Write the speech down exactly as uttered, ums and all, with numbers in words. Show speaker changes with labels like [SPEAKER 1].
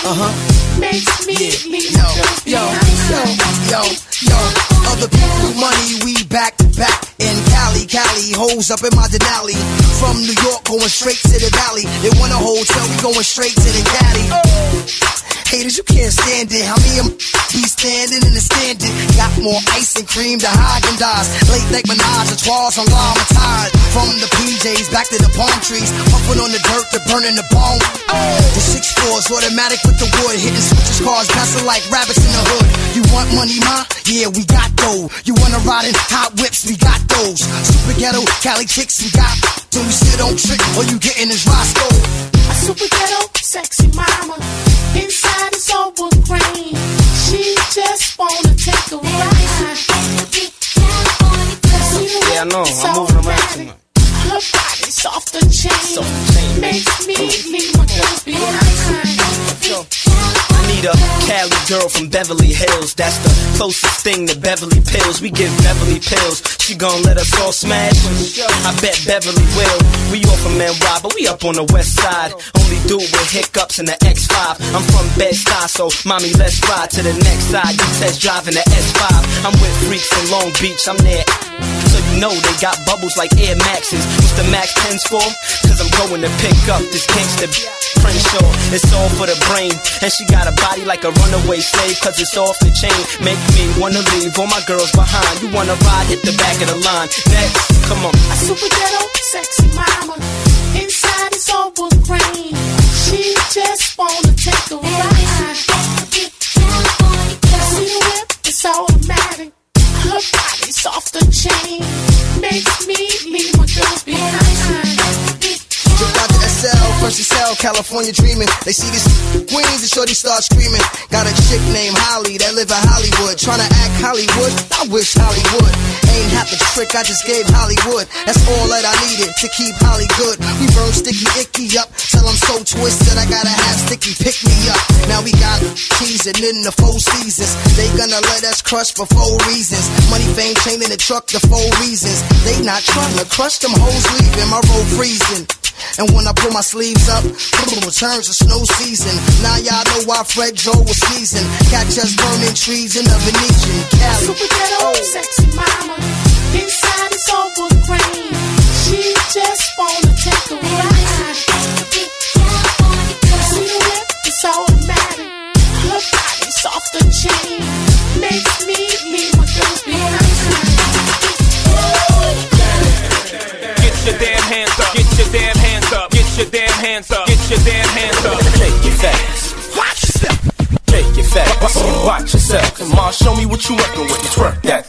[SPEAKER 1] Uh-huh.
[SPEAKER 2] Makes me
[SPEAKER 1] Yeah.
[SPEAKER 2] leave
[SPEAKER 1] Yo,
[SPEAKER 2] my
[SPEAKER 1] yo,
[SPEAKER 2] girls
[SPEAKER 1] yo,
[SPEAKER 2] behind.
[SPEAKER 1] yo, yo. Other people money, we back to back. In Cali, Cali, hoes up in my Denali. From New York, going straight to the valley. They want a hotel, we going straight to the Cali. Haters, you can't stand it. How me and be standing in the standing? Got more ice and cream than Haagen-Dazs. Late night menage a trois on llama tide. From the P Js back to the palm trees. Puffing on the dirt to burning the bone. The six fours automatic with the wood. Hitting switches cars, bouncing like rabbits in the hood. You want money, ma? Yeah, we got dough. You wanna ride in hot whips? We got those. Super ghetto, Cali chicks, we got. So you sit on trick, all you getting is Roscoe.
[SPEAKER 2] A super ghetto, sexy mama. Inside is all wood grain. She just wanna take a ride.
[SPEAKER 3] Yeah, I know, I'm moving around too much.
[SPEAKER 2] Her body's off the chain. Makes me leave my girls behind.
[SPEAKER 3] I need a Cali girl from Beverly Hills. That's the closest thing to Beverly Pills. We give Beverly pills. She gon' let us all smash. I bet Beverly will. We all from N Y, but we up on the west side. Only dude with hiccups in the X five. I'm from Bed-Stuy, so mommy, let's ride to the next side. You test driving the S five. I'm with freaks in Long Beach. I'm there. So you know they got bubbles like Air Maxes. What's the Max tens for? Cause I'm going to pick up this gangsta Crenshaw. It's all for the brain. And she got a body like a runaway slave. Cause it's off the chain. Make me wanna leave all my girls behind. You wanna ride, hit the back of the line. Next, come on.
[SPEAKER 2] A super ghetto, sexy mama. Inside is all wood grain. She just wanna take a ride. See the whip, it's automatic. Her body's off the chain. Makes me leave my girls behind.
[SPEAKER 1] Just out the S L, first sell, California dreaming. They see this Queens and shorty start screaming. Got a chick named Holly that live in Hollywood. Tryna act Hollywood, I wish Hollywood. Ain't half the trick, I just gave Hollywood. That's all that I needed to keep Holly good. We burn sticky icky up, till I'm so twisted I gotta have sticky pick me up. Now we got teasing in the four seasons. They gonna let us crush for four reasons. Money, fame, chain in the truck, the four reasons. They not trying to crush them hoes leaving, my road freezing. And when I pull my sleeves up, turns to snow season. Now y'all know why Fred Joe was sneezing. Catch us burning trees in the Venetian Cali.
[SPEAKER 2] Super ghetto, sexy mama. Inside is all wood grain. She just wanna take a ride. See the whip, it's automatic. Her body's off the chain. Makes me leave my girls behind.
[SPEAKER 4] Get your damn hands up. Get your damn hands up. Get your damn hands up. Get your damn hands up.
[SPEAKER 3] Shake it fast.
[SPEAKER 4] Watch yourself.
[SPEAKER 3] Shake it fast. Watch yourself. Come on, show me what you working with. Twerk that